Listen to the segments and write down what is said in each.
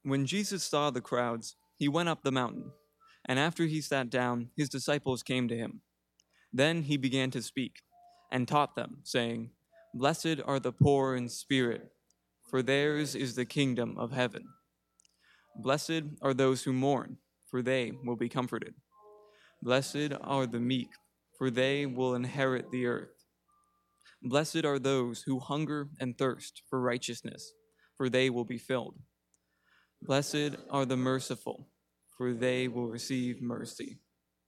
When Jesus saw the crowds, he went up the mountain, and after he sat down, his disciples came to him. Then he began to speak, and taught them, saying, "Blessed are the poor in spirit, for theirs is the kingdom of heaven. Blessed are those who mourn, for they will be comforted. Blessed are the meek, for they will inherit the earth. Blessed are those who hunger and thirst for righteousness, for they will be filled. Blessed are the merciful, for they will receive mercy."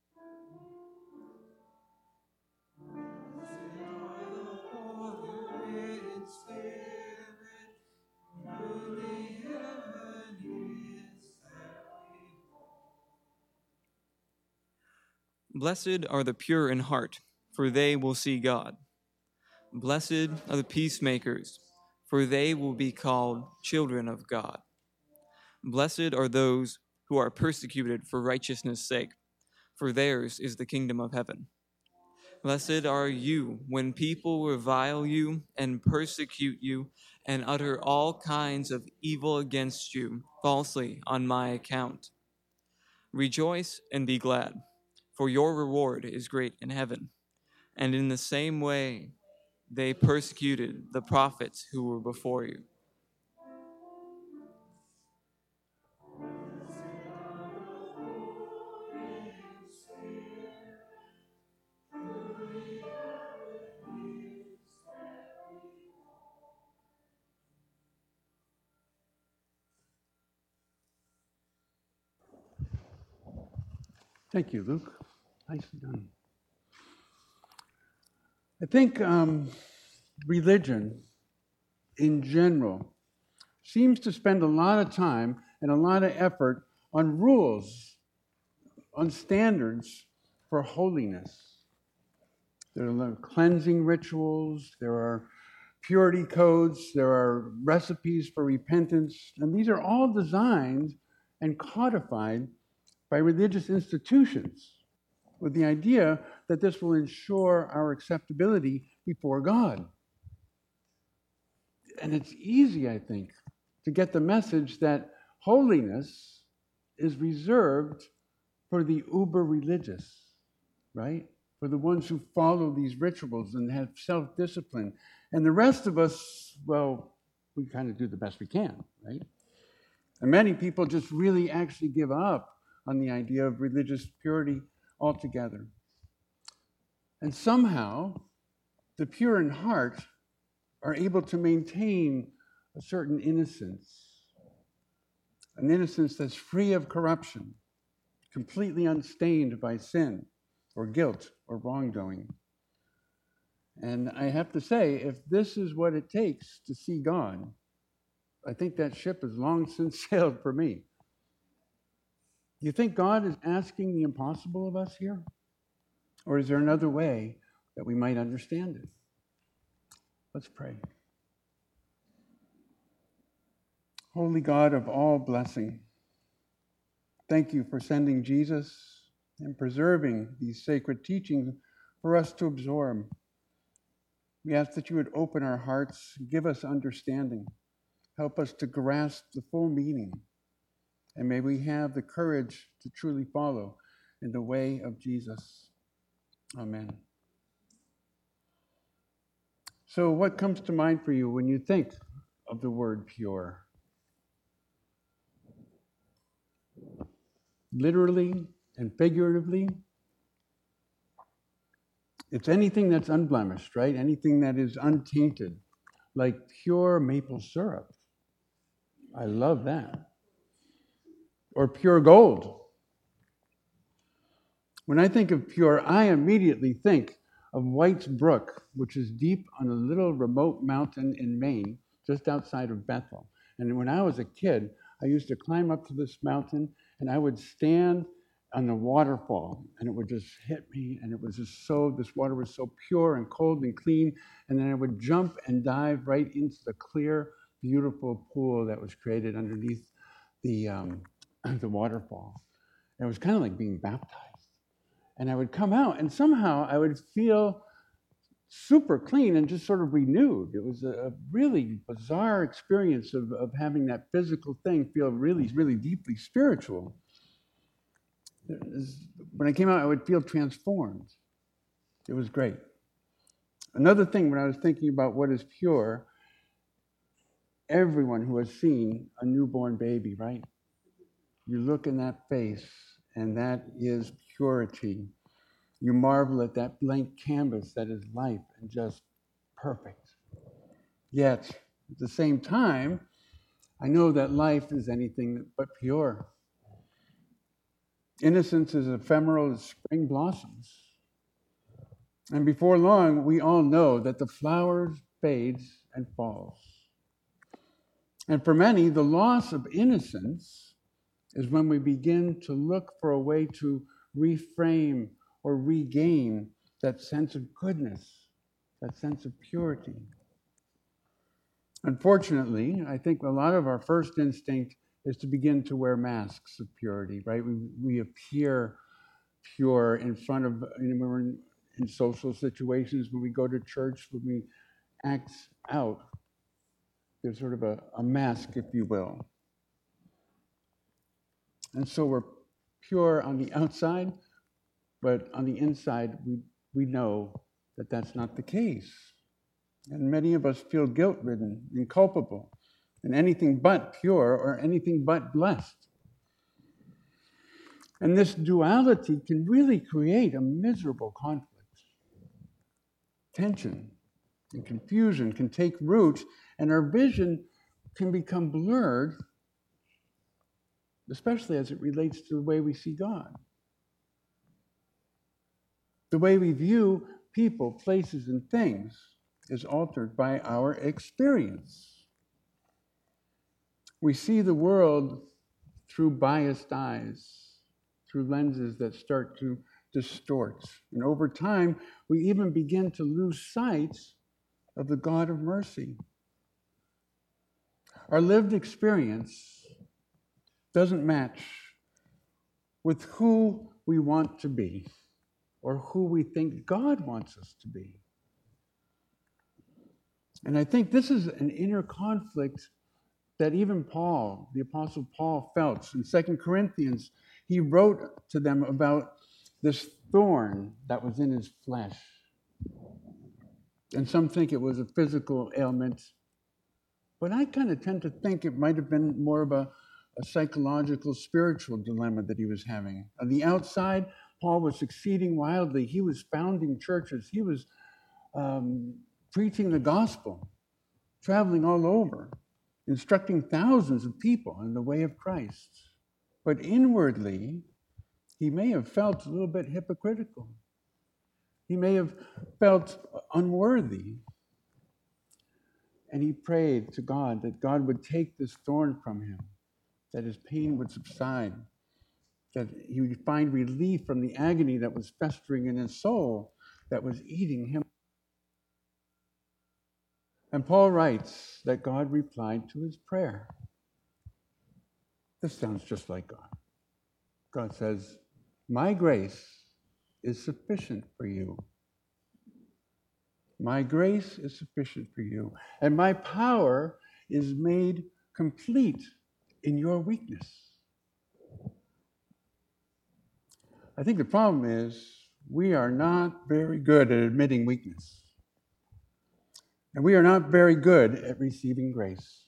Blessed are the pure in heart, for they will see God. Blessed are the peacemakers, for they will be called children of God. Blessed are those who are persecuted for righteousness' sake, for theirs is the kingdom of heaven. Blessed are you when people revile you and persecute you and utter all kinds of evil against you falsely on my account. Rejoice and be glad, for your reward is great in heaven. And in the same way, they persecuted the prophets who were before you. Thank you, Luke. Nicely done. I think religion in general seems to spend a lot of time and a lot of effort on rules, on standards for holiness. There are cleansing rituals, there are purity codes, there are recipes for repentance, and these are all designed and codified by religious institutions with the idea that this will ensure our acceptability before God. And it's easy, I think, to get the message that holiness is reserved for the uber religious, right? For the ones who follow these rituals and have self-discipline. And the rest of us, well, we kind of do the best we can, right? And many people just really actually give up on the idea of religious purity altogether. And somehow, the pure in heart are able to maintain a certain innocence, an innocence that's free of corruption, completely unstained by sin or guilt or wrongdoing. And I have to say, if this is what it takes to see God, I think that ship has long since sailed for me. Do you think God is asking the impossible of us here? Or is there another way that we might understand it? Let's pray. Holy God of all blessing, thank you for sending Jesus and preserving these sacred teachings for us to absorb. We ask that you would open our hearts, give us understanding, help us to grasp the full meaning, and may we have the courage to truly follow in the way of Jesus. Amen. So what comes to mind for you when you think of the word pure? Literally and figuratively, it's anything that's unblemished, right? Anything that is untainted, like pure maple syrup. I love that. Or pure gold. When I think of pure, I immediately think of White's Brook, which is deep on a little remote mountain in Maine, just outside of Bethel. And when I was a kid, I used to climb up to this mountain and I would stand on the waterfall and it would just hit me, and it was just this water was so pure and cold and clean, and then I would jump and dive right into the clear, beautiful pool that was created underneath the waterfall. And it was kind of like being baptized. And I would come out, and somehow I would feel super clean and just sort of renewed. It was a really bizarre experience of having that physical thing feel really, really deeply spiritual. When I came out, I would feel transformed. It was great. Another thing, when I was thinking about what is pure, everyone who has seen a newborn baby, right? You look in that face, and that is purity. You marvel at that blank canvas that is life and just perfect. Yet, at the same time, I know that life is anything but pure. Innocence is ephemeral as spring blossoms. And before long, we all know that the flower fades and falls. And for many, the loss of innocence is when we begin to look for a way to reframe or regain that sense of goodness, that sense of purity. Unfortunately, I think a lot of our first instinct is to begin to wear masks of purity, right? We appear pure in front of, when we're in social situations, when we go to church, when we act out. There's sort of a mask, if you will. And so we're pure on the outside, but on the inside, we know that that's not the case. And many of us feel guilt-ridden and culpable and anything but pure or anything but blessed. And this duality can really create a miserable conflict. Tension and confusion can take root, and our vision can become blurred, especially as it relates to the way we see God. The way we view people, places, and things is altered by our experience. We see the world through biased eyes, through lenses that start to distort. And over time, we even begin to lose sight of the God of mercy. Our lived experience doesn't match with who we want to be or who we think God wants us to be. And I think this is an inner conflict that even Paul, the Apostle Paul, felt. In 2 Corinthians, he wrote to them about this thorn that was in his flesh. And some think it was a physical ailment, but I kind of tend to think it might have been more of a psychological, spiritual dilemma that he was having. On the outside, Paul was succeeding wildly. He was founding churches. He was preaching the gospel, traveling all over, instructing thousands of people in the way of Christ. But inwardly, he may have felt a little bit hypocritical. He may have felt unworthy. And he prayed to God that God would take this thorn from him, that his pain would subside, that he would find relief from the agony that was festering in his soul, that was eating him. And Paul writes that God replied to his prayer. This sounds just like God. God says, "My grace is sufficient for you. My grace is sufficient for you, and my power is made complete in your weakness." I think the problem is we are not very good at admitting weakness. And we are not very good at receiving grace.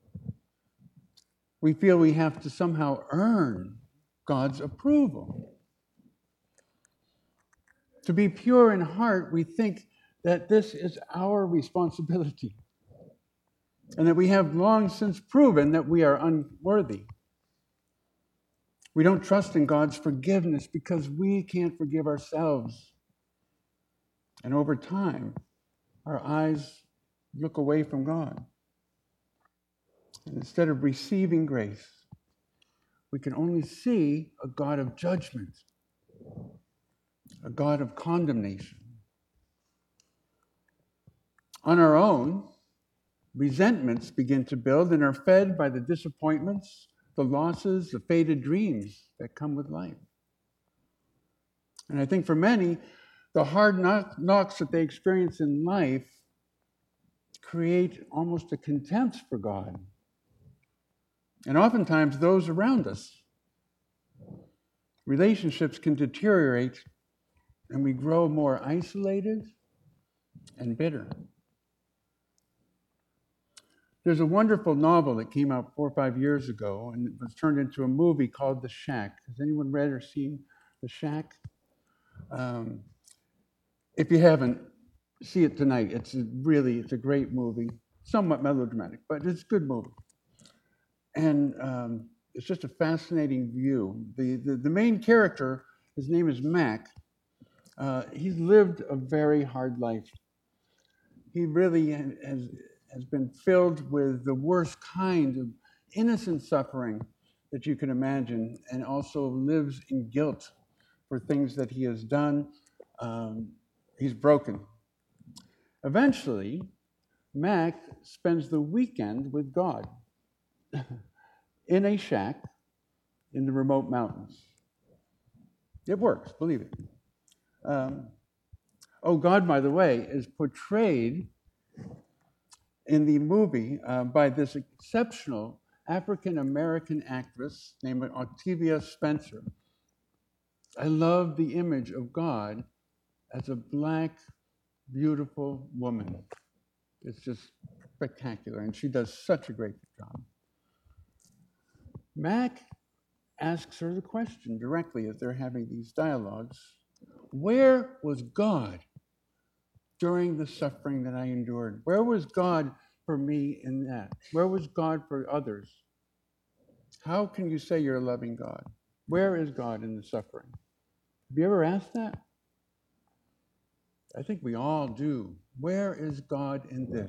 We feel we have to somehow earn God's approval. To be pure in heart, we think that this is our responsibility, and that we have long since proven that we are unworthy. We don't trust in God's forgiveness because we can't forgive ourselves. And over time, our eyes look away from God. And instead of receiving grace, we can only see a God of judgment, a God of condemnation. On our own, resentments begin to build and are fed by the disappointments, the losses, the faded dreams that come with life. And I think for many, The hard knocks that they experience in life create almost a contempt for God. And oftentimes those around us. Relationships can deteriorate and we grow more isolated and bitter. There's a wonderful novel that came out 4 or 5 years ago, and it was turned into a movie called The Shack. Has anyone read or seen The Shack? If you haven't, see it tonight. It's a great movie, somewhat melodramatic, but it's a good movie. And it's just a fascinating view. The main character, his name is Mac. He's lived a very hard life. He really has been filled with the worst kind of innocent suffering that you can imagine, and also lives in guilt for things that he has done. He's broken. Eventually, Mac spends the weekend with God in a shack in the remote mountains. It works, believe it. God, by the way, is portrayed in the movie by this exceptional African-American actress named Octavia Spencer. I love the image of God as a black, beautiful woman. It's just spectacular, and she does such a great job. Mac asks her the question directly as they're having these dialogues: where was God during the suffering that I endured? Where was God for me in that? Where was God for others? How can you say you're a loving God? Where is God in the suffering? Have you ever asked that? I think we all do. Where is God in this?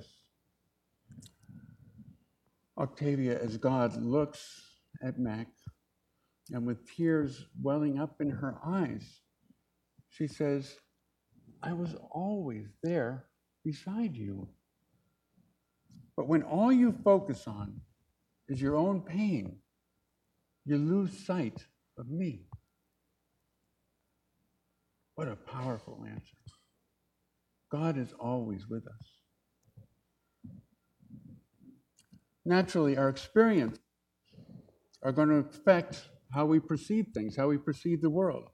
Octavia, as God looks at Mac, and with tears welling up in her eyes, she says, I was always there beside you. But when all you focus on is your own pain, you lose sight of me. What a powerful answer. God is always with us. Naturally, our experiences are going to affect how we perceive things, how we perceive the world.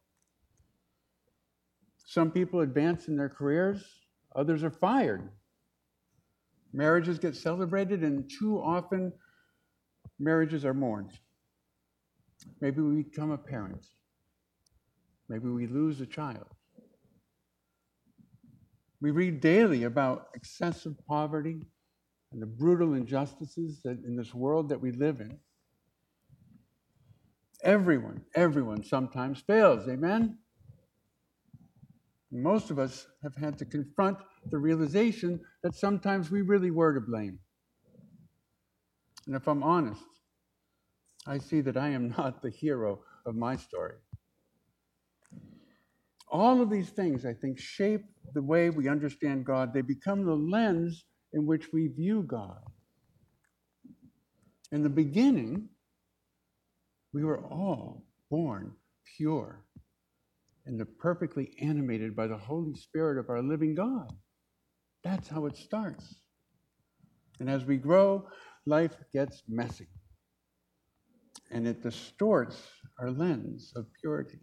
Some people advance in their careers, others are fired. Marriages get celebrated, and too often marriages are mourned. Maybe we become a parent. Maybe we lose a child. We read daily about excessive poverty and the brutal injustices that in this world that we live in. Everyone sometimes fails, amen? Most of us have had to confront the realization that sometimes we really were to blame. And if I'm honest, I see that I am not the hero of my story. All of these things, I think, shape the way we understand God. They become the lens in which we view God. In the beginning, we were all born pure and perfectly animated by the Holy Spirit of our living God. That's how it starts. And as we grow, life gets messy. And it distorts our lens of purity.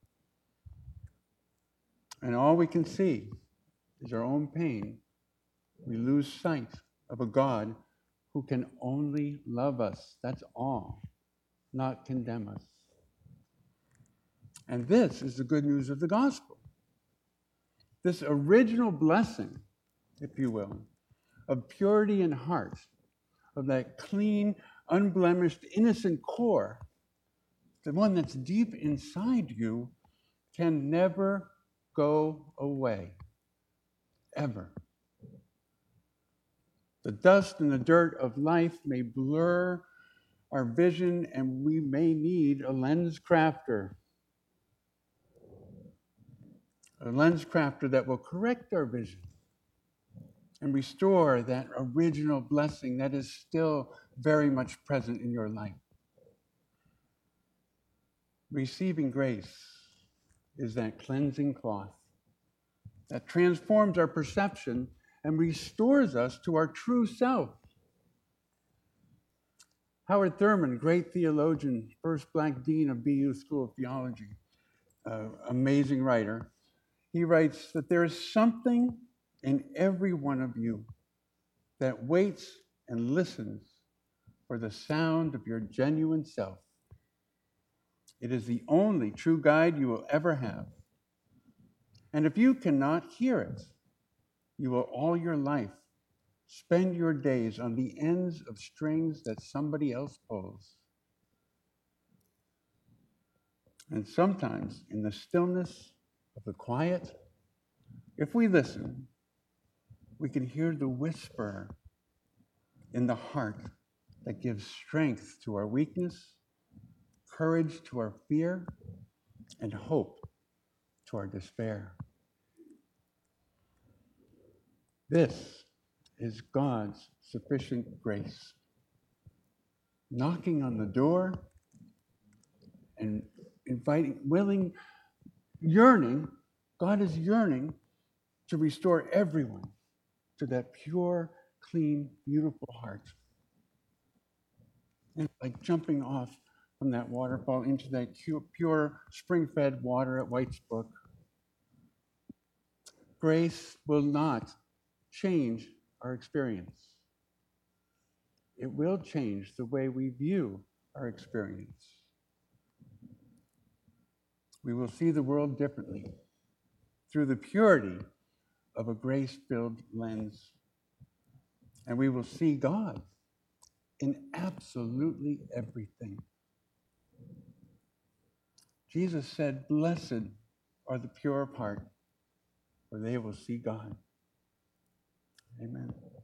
And all we can see is our own pain. We lose sight of a God who can only love us. That's all, not condemn us. And this is the good news of the gospel. This original blessing, if you will, of purity in heart, of that clean, unblemished, innocent core, the one that's deep inside you, can never go away, ever. The dust and the dirt of life may blur our vision, and we may need a lens crafter. A lens crafter that will correct our vision and restore that original blessing that is still very much present in your life. Receiving grace is that cleansing cloth that transforms our perception and restores us to our true self. Howard Thurman, great theologian, first black dean of BU School of Theology, amazing writer, he writes that there is something in every one of you that waits and listens for the sound of your genuine self. It is the only true guide you will ever have. And if you cannot hear it, you will all your life spend your days on the ends of strings that somebody else pulls. And sometimes, in the stillness of the quiet, if we listen, we can hear the whisper in the heart that gives strength to our weakness, courage to our fear, and hope to our despair. This is God's sufficient grace, knocking on the door and inviting, willing, yearning. God is yearning to restore everyone to that pure, clean, beautiful heart. And like jumping off from that waterfall into that pure, spring-fed water at White's Brook. Grace will not change our experience. It will change the way we view our experience. We will see the world differently through the purity of a grace-filled lens. And we will see God in absolutely everything. Jesus said, "Blessed are the pure of heart, for they will see God." Amen.